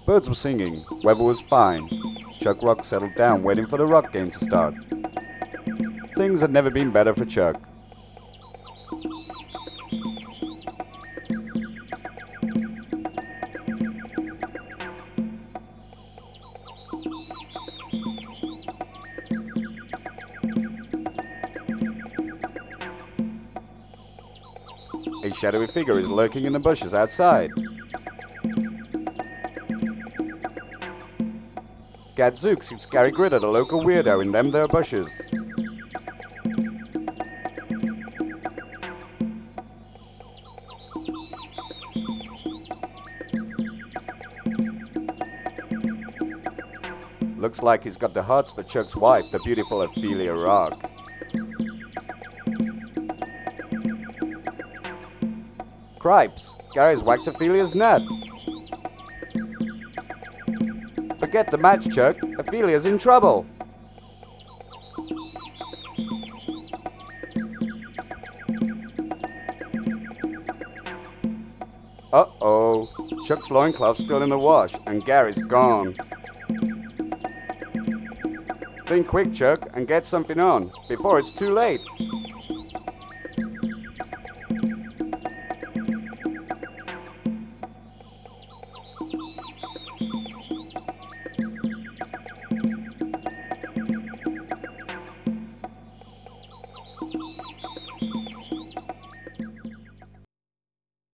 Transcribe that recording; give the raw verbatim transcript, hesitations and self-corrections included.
Birds were singing, weather was fine. Chuck Rock settled down, waiting for the rock game to start. Things had never been better for Chuck. A shadowy figure is lurking in the bushes outside. Gadzooks, it's Gary Gritter, the local weirdo in them there bushes. Looks like he's got the hots for Chuck's wife, the beautiful Ophelia Rock. Cripes, Gary's whacked Ophelia's nut. Forget the match, Chuck. Ophelia's in trouble. Uh-oh. Chuck's loincloth's still in the wash, and Gary's gone. Think quick, Chuck, and get something on, before it's too late.